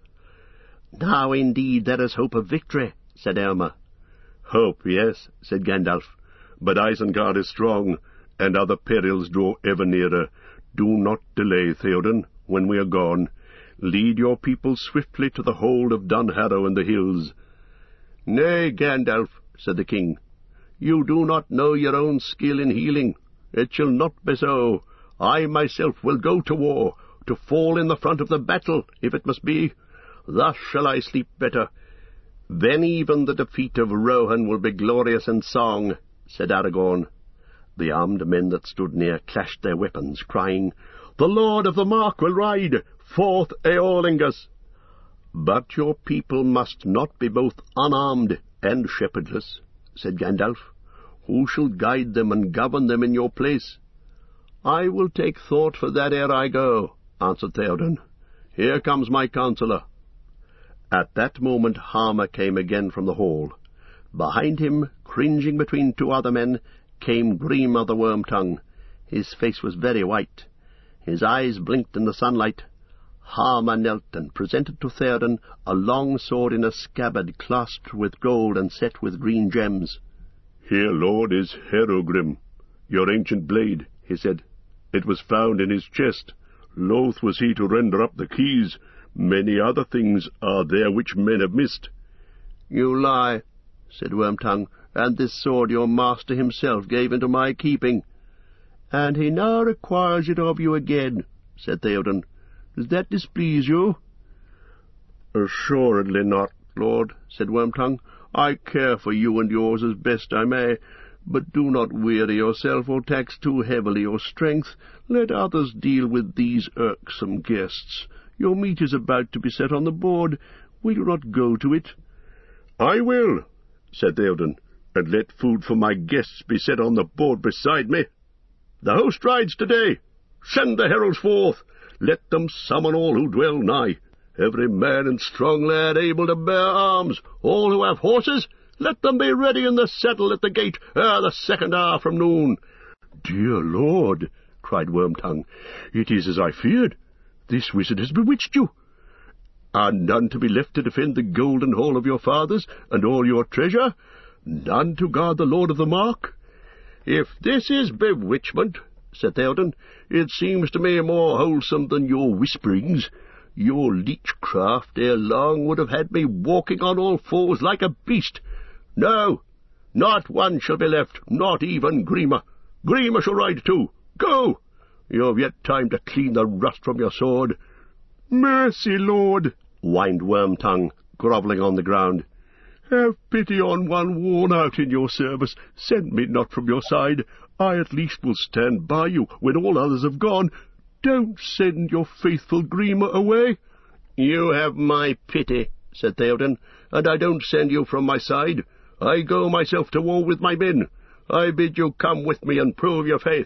"Now indeed there is hope of victory," said Eomer. "Hope, yes," said Gandalf, "but Isengard is strong, and other perils draw ever nearer. Do not delay, Theoden, when we are gone. Lead your people swiftly to the hold of Dunharrow and the hills." "Nay, Gandalf," said the king, "you do not know your own skill in healing. It shall not be so. I myself will go to war, to fall in the front of the battle, if it must be. Thus shall I sleep better." "Then even the defeat of Rohan will be glorious in song," said Aragorn. The armed men that stood near clashed their weapons, crying, "The Lord of the Mark will ride! Forth, Eorlingas!" "But your people must not be both unarmed and shepherdless," said Gandalf. "Who shall guide them and govern them in your place?" "I will take thought for that ere I go," answered Theoden. "Here comes my counsellor." At that moment Hama came again from the hall. Behind him, cringing between two other men, came Grima the Worm-tongue. His face was very white. His eyes blinked in the sunlight. Hama knelt and presented to Theoden a long sword in a scabbard clasped with gold and set with green gems. "Here, lord, is Herogrim. "Your ancient blade," he said. "It was found in his chest. Loth was he to render up the keys. Many other things are there which men have missed." "You lie," said Wormtongue, "and this sword your master himself gave into my keeping." "And he now requires it of you again," said Theoden. "Does that displease you?" "Assuredly not, lord," said Wormtongue. "I care for you and yours as best I may, but do not weary yourself or tax too heavily your strength. Let others deal with these irksome guests. Your meat is about to be set on the board. Will you not go to it?" "I will," said Theoden, "and let food for my guests be set on the board beside me. The host rides today. Send the heralds forth. Let them summon all who dwell nigh. Every man and strong lad able to bear arms. All who have horses, let them be ready in the saddle at the gate ere the second hour from noon." "Dear lord," cried Wormtongue, "it is as I feared. This wizard has bewitched you. Are none to be left to defend the golden hall of your fathers and all your treasure? None to guard the lord of the mark?" "If this is bewitchment," said Theoden, "it seems to me more wholesome than your whisperings. Your leechcraft ere long would have had me walking on all fours like a beast. No, not one shall be left, not even Grima. Grima shall ride too. Go! You have yet time to clean the rust from your sword." "Mercy, lord," whined Wormtongue, grovelling on the ground. "Have pity on one worn out in your service. Send me not from your side. I at least will stand by you when all others have gone. Don't send your faithful Grima away." "You have my pity," said Theoden, "and I don't send you from my side. I go myself to war with my men. I bid you come with me and prove your faith."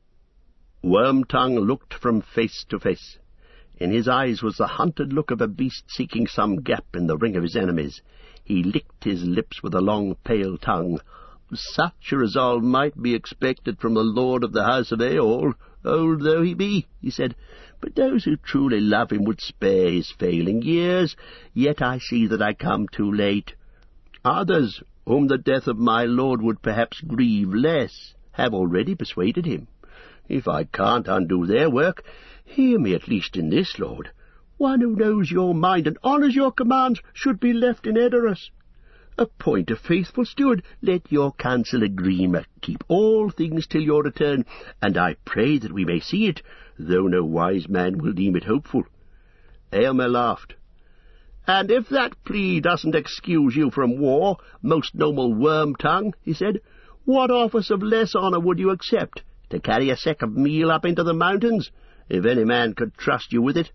Wormtongue looked from face to face. In his eyes was the hunted look of a beast seeking some gap in the ring of his enemies. He licked his lips with a long, pale tongue. "Such a resolve might be expected from the lord of the house of Eorl, old though he be," he said, "but those who truly love him would spare his failing years. Yet I see that I come too late. Others, whom the death of my lord would perhaps grieve less, have already persuaded him. If I can't undo their work, hear me at least in this, lord. One who knows your mind and honours your commands should be left in Edoras. Appoint a faithful steward. Let your counsellor Grima keep all things till your return, and I pray that we may see it, though no wise man will deem it hopeful." Eomer laughed. "And if that plea doesn't excuse you from war, most noble Wormtongue," he said, "what office of less honour would you accept? To carry a sack of meal up into the mountains, if any man could trust you with it?"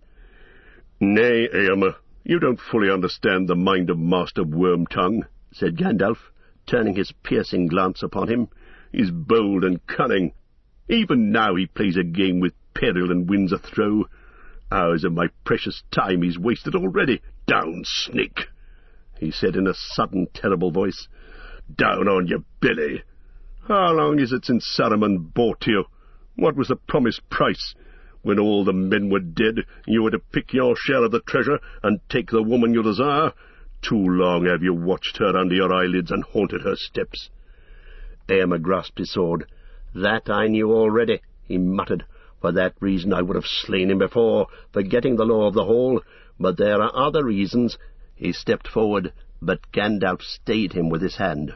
"Nay, Eomer, you don't fully understand the mind of Master Wormtongue," said Gandalf, turning his piercing glance upon him. "He's bold and cunning. Even now he plays a game with peril and wins a throw. Hours of my precious time he's wasted already. Down, snake!" he said in a sudden, terrible voice. "Down on your belly! How long is it since Saruman bought you? What was the promised price? When all the men were dead, you were to pick your share of the treasure and take the woman you desire. Too long have you watched her under your eyelids and haunted her steps." Eomer grasped his sword. "That I knew already," he muttered. "For that reason I would have slain him before, forgetting the law of the hall. But there are other reasons." He stepped forward, but Gandalf stayed him with his hand.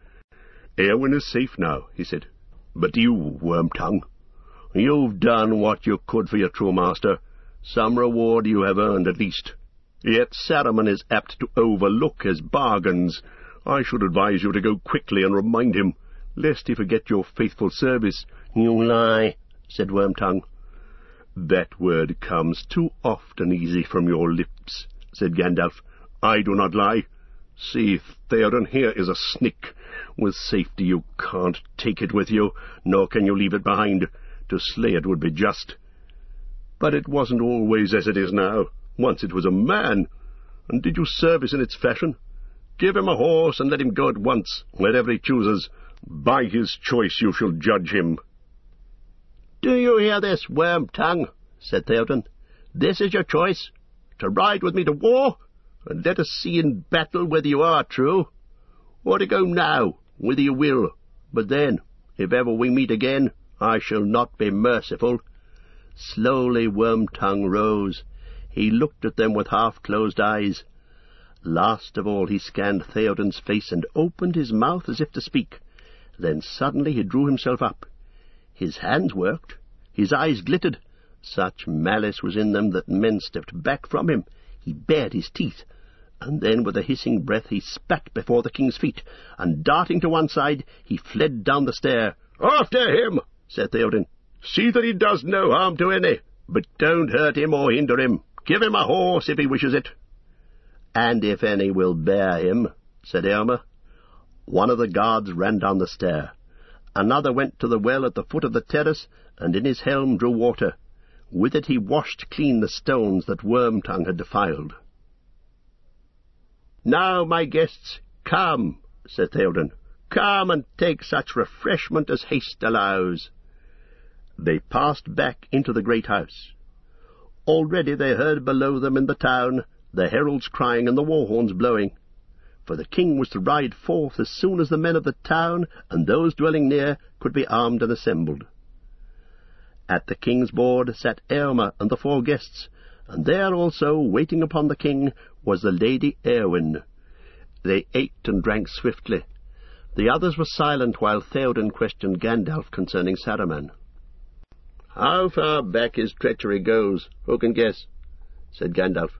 "Eowyn is safe now," he said. "But you, Wormtongue, you've done what you could for your true master. Some reward you have earned, at least. Yet Saruman is apt to overlook his bargains. I should advise you to go quickly and remind him, lest he forget your faithful service." "You lie," said Wormtongue. "That word comes too often easy from your lips," said Gandalf. "I do not lie. See, Theoden, here is a snake. With safety you can't take it with you, nor can you leave it behind. To slay it would be just. But it wasn't always as it is now. Once it was a man. And did you service in its fashion? Give him a horse and let him go at once, wherever he chooses. By his choice you shall judge him." "Do you hear this, Wormtongue?" said Theoden. "This is your choice, to ride with me to war, and let us see in battle whether you are true, or to go now, whither you will, but then, If ever we meet again, I shall not be merciful." Slowly Wormtongue rose. He looked at them with half-closed eyes. Last of all he scanned Theoden's face and opened his mouth as if to speak. Then suddenly he drew himself up. His hands worked. His eyes glittered. Such malice was in them that men stepped back from him. He bared his teeth, and then with a hissing breath he spat before the king's feet, and darting to one side, he fled down the stair. "After him," said Theoden. "See that he does no harm to any, but don't hurt him or hinder him. Give him a horse if he wishes it." "And if any will bear him," said Eomer. One of the guards ran down the stair. Another went to the well at the foot of the terrace, and in his helm drew water. With it he washed clean the stones that Wormtongue had defiled. "Now, my guests, come," said Theoden. "Come and take such refreshment as haste allows." They passed back into the great house. Already they heard below them in the town the heralds crying and the war-horns blowing, for the king was to ride forth as soon as the men of the town and those dwelling near could be armed and assembled. At the king's board sat Eomer and the four guests, and there also, waiting upon the king, was the Lady Eowyn. They ate and drank swiftly. The others were silent while Theoden questioned Gandalf concerning Saruman. "How far back his treachery goes, who can guess?" said Gandalf.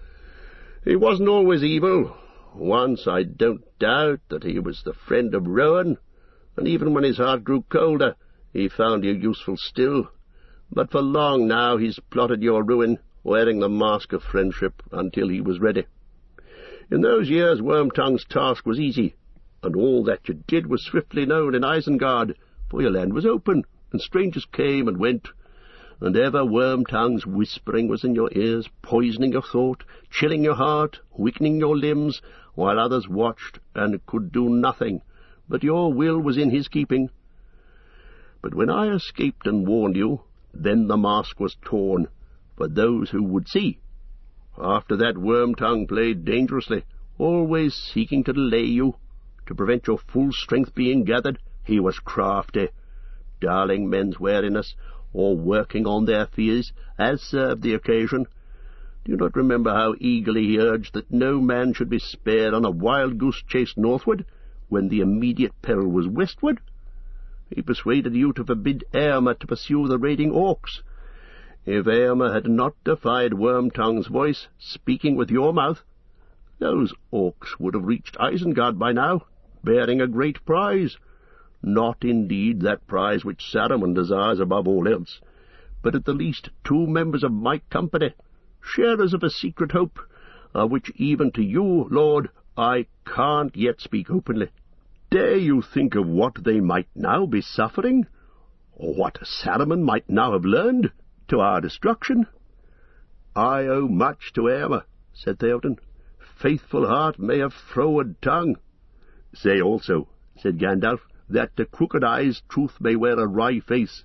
"He wasn't always evil. Once I don't doubt that he was the friend of Rohan, and even when his heart grew colder, he found you useful still. But for long now he's plotted your ruin, wearing the mask of friendship, until he was ready. In those years Wormtongue's task was easy, and all that you did was swiftly known in Isengard, for your land was open, and strangers came and went, and ever Wormtongue's whispering was in your ears, poisoning your thought, chilling your heart, weakening your limbs, while others watched and could do nothing, but your will was in his keeping. But when I escaped and warned you, then the mask was torn, for those who would see. After that Wormtongue played dangerously, always seeking to delay you, to prevent your full strength being gathered. He was crafty, darling men's wariness, or working on their fears, as served the occasion. Do you not remember how eagerly he urged that no man should be spared on a wild-goose chase northward, when the immediate peril was westward? He persuaded you to forbid Eomer to pursue the raiding orcs. If Eomer had not defied Wormtongue's voice, speaking with your mouth, those orcs would have reached Isengard by now, bearing a great prize. Not indeed that prize which Saruman desires above all else, but at the least two members of my company, sharers of a secret hope, of which even to you, Lord, I can't yet speak openly. Dare you think of what they might now be suffering, or what Saruman might now have learned, to our destruction?" "I owe much to Eomer," said Theoden. "Faithful heart may have froward tongue." "Say also," said Gandalf, "that to crooked eyes truth may wear a wry face."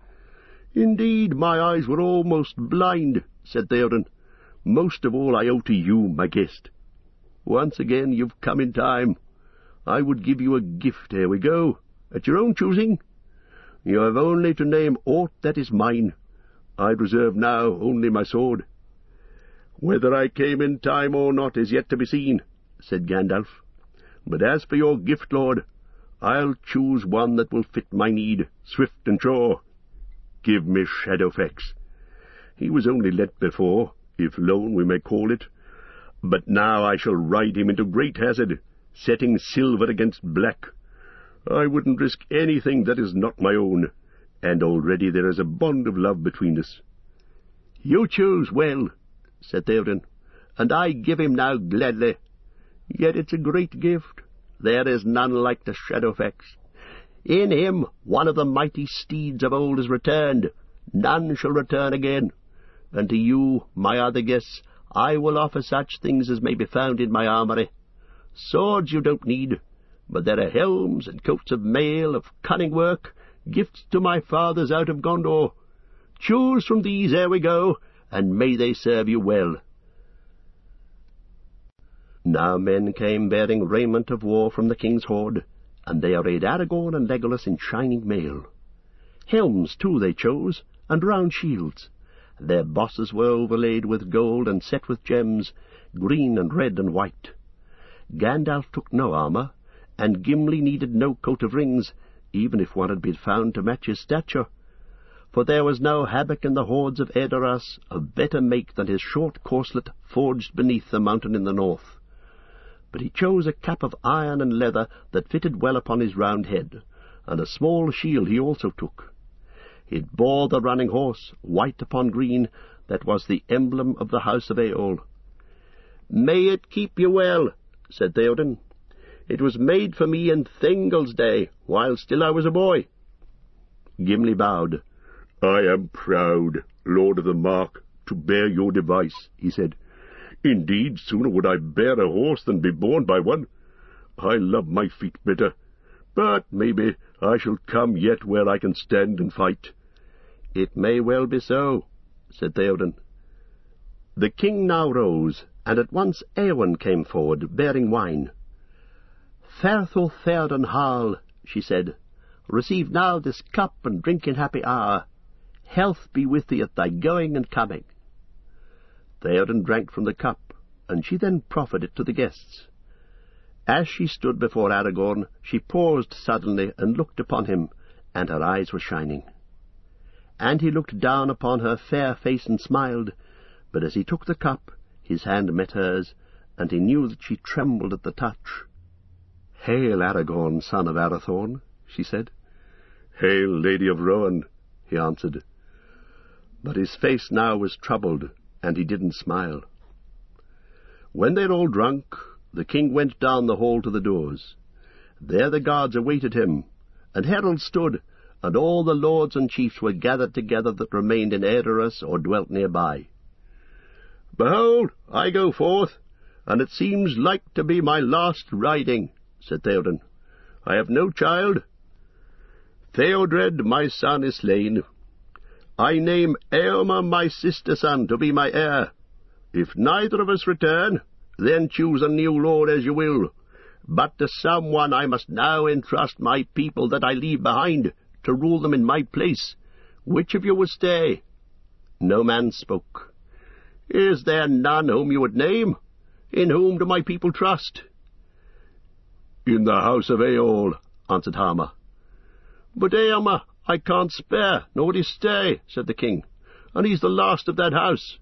"Indeed, my eyes were almost blind," said Theoden. "Most of all I owe to you, my guest. Once again you've come in time. I would give you a gift ere we go, at your own choosing. You have only to name aught that is mine. I reserve now only my sword." "Whether I came in time or not is yet to be seen," said Gandalf. "But as for your gift, Lord, I'll choose one that will fit my need, swift and sure. Give me Shadowfax. He was only let before, if lone we may call it, but now I shall ride him into great hazard, setting silver against black. I wouldn't risk anything that is not my own, and already there is a bond of love between us." "You choose well," said Theoden, "and I give him now gladly. Yet it's a great gift. There is none like the Shadowfax. In him one of the mighty steeds of old has returned. None shall return again. And to you, my other guests, I will offer such things as may be found in my armoury. Swords you don't need, but there are helms and coats of mail of cunning work, gifts to my fathers out of Gondor. Choose from these ere we go, and may they serve you well." Now men came bearing raiment of war from the king's hoard, and they arrayed Aragorn and Legolas in shining mail. Helms, too, they chose, and round shields. Their bosses were overlaid with gold and set with gems, green and red and white. Gandalf took no armour, and Gimli needed no coat of rings, even if one had been found to match his stature. For there was no havoc in the hordes of Edoras of better make than his short corselet forged beneath the mountain in the north. But he chose a cap of iron and leather that fitted well upon his round head, and a small shield he also took. It bore the running horse, white upon green, that was the emblem of the house of Eöl. "May it keep you well," said Theoden. "It was made for me in Thingol's day, while still I was a boy." Gimli bowed. "I am proud, Lord of the Mark, to bear your device," he said. "Indeed, sooner would I bear a horse than be borne by one. I love my feet better, but maybe I shall come yet where I can stand and fight." "It may well be so," said Theoden. The king now rose, and at once Eowyn came forward, bearing wine. "Ferthul Theoden Harl," she said, "receive now this cup, and drink in happy hour. Health be with thee at thy going and coming." Theoden drank from the cup, and she then proffered it to the guests. As she stood before Aragorn, she paused suddenly and looked upon him, and her eyes were shining. And he looked down upon her fair face and smiled, but as he took the cup, his hand met hers, and he knew that she trembled at the touch. "Hail, Aragorn, son of Arathorn," she said. "Hail, Lady of Rohan," he answered. But his face now was troubled, and he didn't smile. When they'd all drunk, the king went down the hall to the doors. There the guards awaited him, and heralds stood, and all the lords and chiefs were gathered together that remained in Edoras or dwelt near by. "Behold, I go forth, and it seems like to be my last riding," said Theoden. "I have no child. Theodred, my son, is slain. I name Eomer, my sister son, to be my heir. If neither of us return, then choose a new lord as you will. But to someone I must now entrust my people that I leave behind, to rule them in my place. Which of you will stay?" No man spoke. "Is there none whom you would name? In whom do my people trust?" "In the house of Eöl," answered Harma. "But Eomer I can't spare, nor would he stay," said the king, "and he's the last of that house."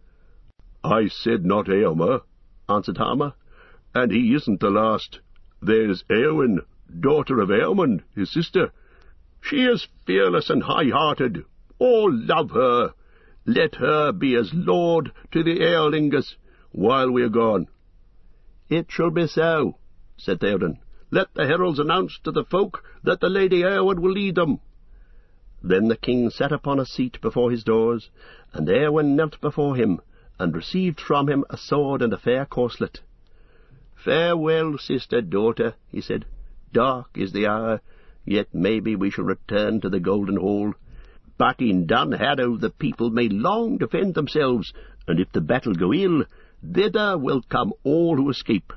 "I said not Eomer," answered Harma, "and he isn't the last. There's Eowyn, daughter of Eomund, his sister. She is fearless and high-hearted. All love her. Let her be as lord to the Eorlingers while we are gone." "It shall be so," said Theoden. "Let the heralds announce to the folk that the Lady Eowyn will lead them." Then the king sat upon a seat before his doors, and Eowyn knelt before him, and received from him a sword and a fair corselet. "Farewell, sister-daughter," he said. "Dark is the hour, yet maybe we shall return to the Golden Hall. But in Dun Harrow the people may long defend themselves, and if the battle go ill, thither will come all who escape."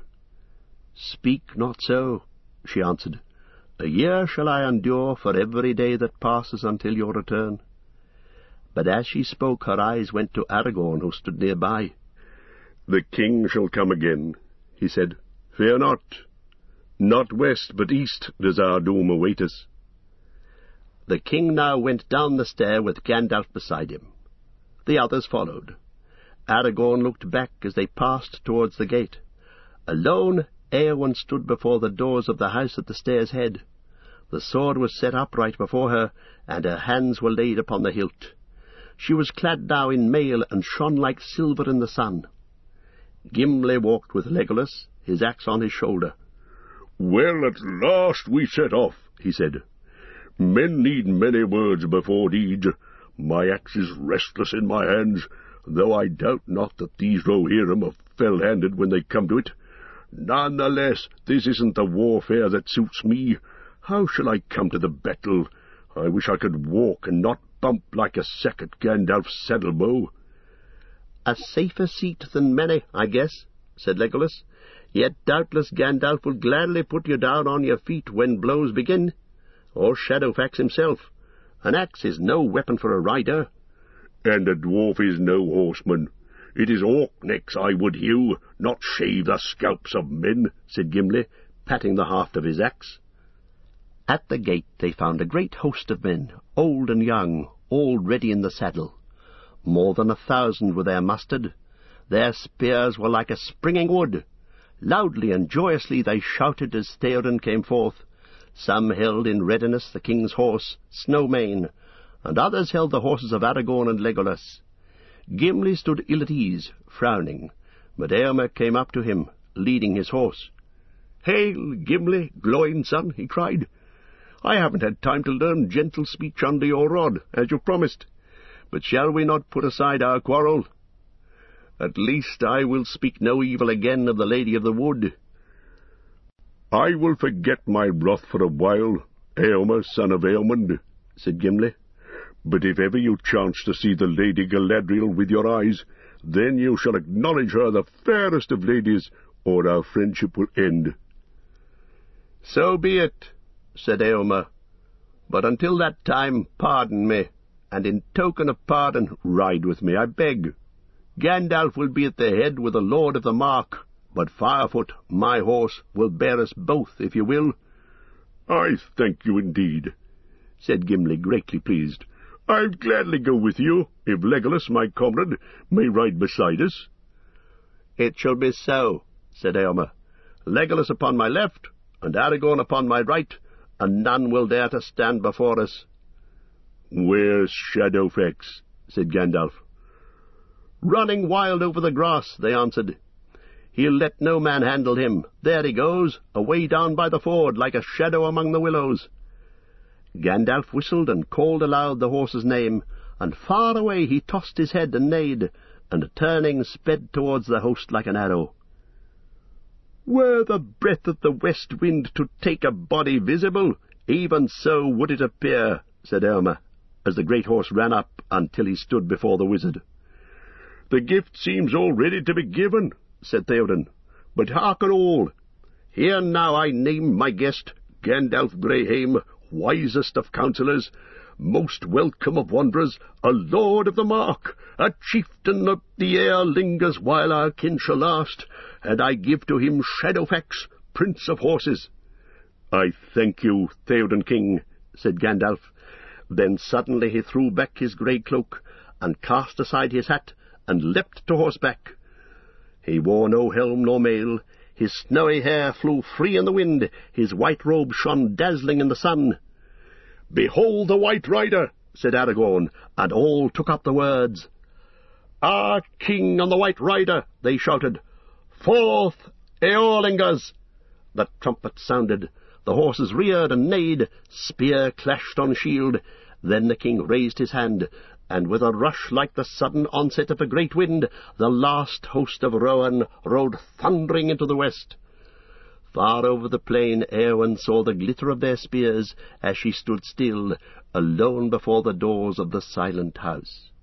"Speak not so," she answered. "A year shall I endure for every day that passes until your return." But as she spoke, her eyes went to Aragorn, who stood near by. "The king shall come again," he said. "Fear not. Not west, but east does our doom await us." The king now went down the stair with Gandalf beside him. The others followed. Aragorn looked back as they passed towards the gate. Alone, Eowyn stood before the doors of the house at the stair's head. The sword was set upright before her, and her hands were laid upon the hilt. She was clad now in mail, and shone like silver in the sun. Gimli walked with Legolas, his axe on his shoulder. "Well, at last we set off," he said. "Men need many words before deeds. My axe is restless in my hands, though I doubt not that these Rohirrim are fell-handed when they come to it. None the less, this isn't the warfare that suits me. How shall I come to the battle? I wish I could walk and not bump like a sack at Gandalf's saddle-bow." "A safer seat than many, I guess," said Legolas. Yet doubtless Gandalf will gladly put you down on your feet when blows begin, or Shadowfax himself. An axe is no weapon for a rider." "And a dwarf is no horseman. It is orc-necks I would hew, not shave the scalps of men," said Gimli, patting the haft of his axe. At the gate they found a great host of men, old and young, all ready in the saddle. More than a thousand were there mustered. Their spears were like a springing wood. Loudly and joyously they shouted as Theoden came forth. Some held in readiness the king's horse, Snowmane, and others held the horses of Aragorn and Legolas. Gimli stood ill at ease, frowning, but Éomer came up to him, leading his horse. "Hail, Gimli, Gloin son," he cried. "I haven't had time to learn gentle speech under your rod, as you promised. But shall we not put aside our quarrel? At least I will speak no evil again of the Lady of the Wood." "I will forget my wrath for a while, Éomer, son of Eomund," said Gimli. "But if ever you chance to see the Lady Galadriel with your eyes, then you shall acknowledge her the fairest of ladies, or our friendship will end." "So be it," said Éomer. "But until that time pardon me, and in token of pardon ride with me, I beg. Gandalf will be at the head with the Lord of the Mark, but Firefoot, my horse, will bear us both, if you will." "I thank you indeed," said Gimli, greatly pleased. "I'll gladly go with you, if Legolas, my comrade, may ride beside us." "It shall be so," said Éomer. "Legolas upon my left, and Aragorn upon my right, and none will dare to stand before us." "Where's Shadowfax?" said Gandalf. "Running wild over the grass," they answered. "He'll let no man handle him. There he goes, away down by the ford, like a shadow among the willows." Gandalf whistled and called aloud the horse's name, and far away he tossed his head and neighed, and turning sped towards the host like an arrow. "Were the breath of the west wind to take a body visible, even so would it appear," said Éomer, as the great horse ran up until he stood before the wizard. "The gift seems all ready to be given," said Theoden. "But hearken all. Hear now I name my guest, Gandalf Greyhaim, wisest of counsellors, most welcome of wanderers, a lord of the Mark, a chieftain of the air lingers while our kin shall last, and I give to him Shadowfax, prince of horses." "I thank you, Theoden king," said Gandalf. Then suddenly he threw back his grey cloak, and cast aside his hat, and leapt to horseback. He wore no helm nor mail, his snowy hair flew free in the wind, his white robe shone dazzling in the sun. "Behold the White Rider," said Aragorn, and all took up the words. "Our king on the White Rider," they shouted. "Forth, Eorlingers!" The trumpet sounded, the horses reared and neighed, spear clashed on shield. Then the king raised his hand, and with a rush like the sudden onset of a great wind, the last host of Rohan rode thundering into the west. Far over the plain Éowyn saw the glitter of their spears as she stood still, alone before the doors of the silent house.